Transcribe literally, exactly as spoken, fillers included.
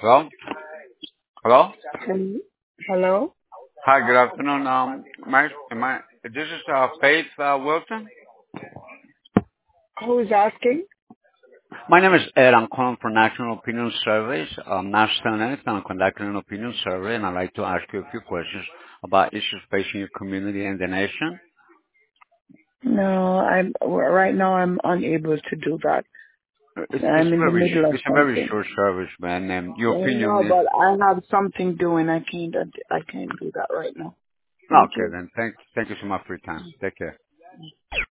Hello? Hello? Hel- Hello? Hi, good afternoon. Um, my, my, this is uh, Faith uh, Wilson. Who is asking? My name is Ed. I'm calling for National Opinion Surveys. I'm not selling anything. I'm conducting an opinion survey, and I'd like to ask you a few questions about issues facing your community and the nation. No, I'm right now. I'm unable to do that. It's, it's I'm in the very, middle sh- of it's a very something. short service, man. And your I opinion know, is but I have something doing. I can't. I can't do that right now. Thank okay. you. Then thank, thank you so much for your time. Take care.